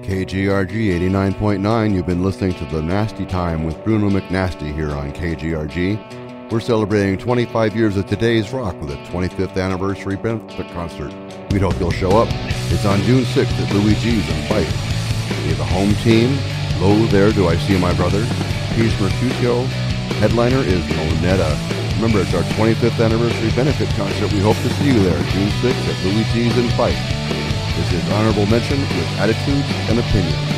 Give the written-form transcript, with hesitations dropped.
KGRG 89.9, you've been listening to The Nasty Time with Bruno McNasty here on KGRG. We're celebrating 25 years of Today's Rock with a 25th anniversary benefit concert. We hope you'll show up. It's on June 6th at Louis G's in Fife. We have the home team. Lo, There Do I See My Brother? Peace Mercutio. Headliner is Moneta. Remember, it's our 25th anniversary benefit concert. We hope to see you there June 6th at Louis G's in Fife. This is Honorable Mention with Attitudes and Opinions.